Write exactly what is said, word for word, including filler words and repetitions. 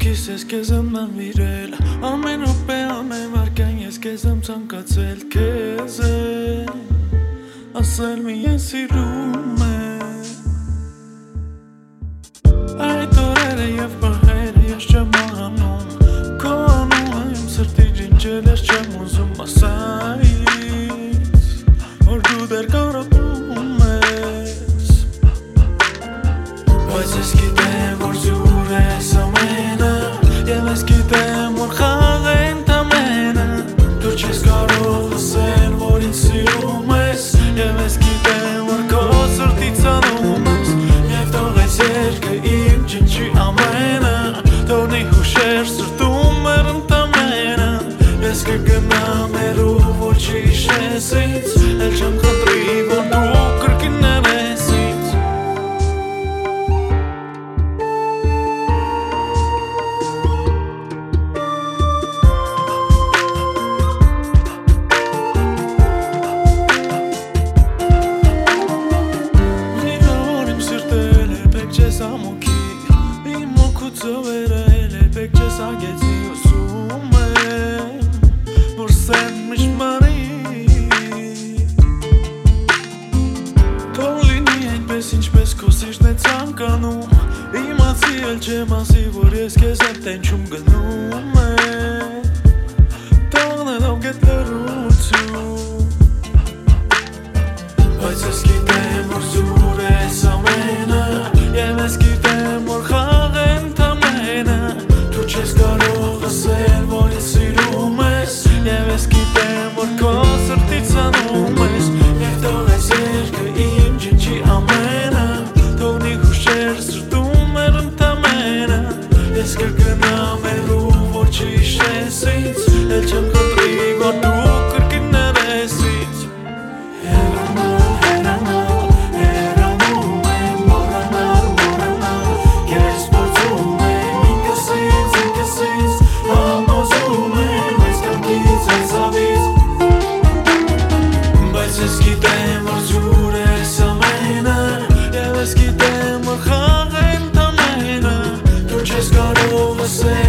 Կողքիս ես քեզ եմ նվիրել Ամեն րոպե ամեն վայրկյան ես քեզ եմ ցանկացել Քեզ եմ ասել մի ես սիրում եմ Այդ օրերը և պահերը ես չեմ մոռանում Քո անունը իմ սրտի ջնջել ես չեմ ուզում ասայից Որ դու դեռ կարոտում ես Բայց ես գիտեմ որ զուր ես ամենը Եվ ես գիտեմ որ խաղ է ընդամենը Դու չես կարող ասել որ ինձ սիրում ես Եվ ես գիտեմ որ քո սրտից անում ես Եվ թող այս երգը իմ ջնջի ամենը Թողնի հուշեր սրտում մեր ընդամենը Ես կգնամ հեռու որ չհիշես ինձ Էլ չեմ խնդրի որ դու կրկին ներես ինձ Ծովերը էլ է բեք չես ագեցի ուսում եմ Որ սեն միշտ մարի Թող լինի այնպես ինչպես քո սիրտն է ցանկանում Իմացի էլ չեմ ասի որ ես քեզ եմ տենչում գնում եմ Թողնելով գետ լռություն Բայց ես գիտեմ որ զուր ես ամենը Եվ ես գիտեմ որ խաղ է Դու չես կարող ասել որ ինձ սիրում ես Եվ ես գիտեմ որ քո սրտից անում ես Եվ թող այս երգը իմ ջնջի ամենը Թողնի հուշեր սրտում մեր ընդամենը Ես կգնամ հեռու որ չհիշես ինձ Էլ չեմ խնդրի որ դու կրկին ներես ինձ Հեռանալ, հեռանալ, հեռանում եմ մոռանալ, մոռանալ Ես փորձում եմ ինքս ինձ, ինքս ինձ Համոզում եմ այս կյանքից, այս ցավից Բայց ես գիտեմ որ զուր ես ամենը Եվ ես գիտեմ որ խաղ է ընդամենը Դու չես կարող ասել